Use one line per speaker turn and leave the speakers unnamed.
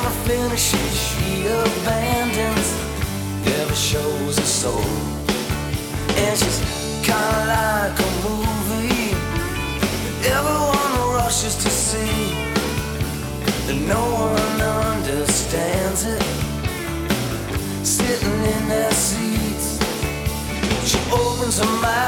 never finishes, she abandons, never shows her soul. And she's kinda like a movie everyone rushes to see, and no one understands it. Sitting in their seats, she opens her mouth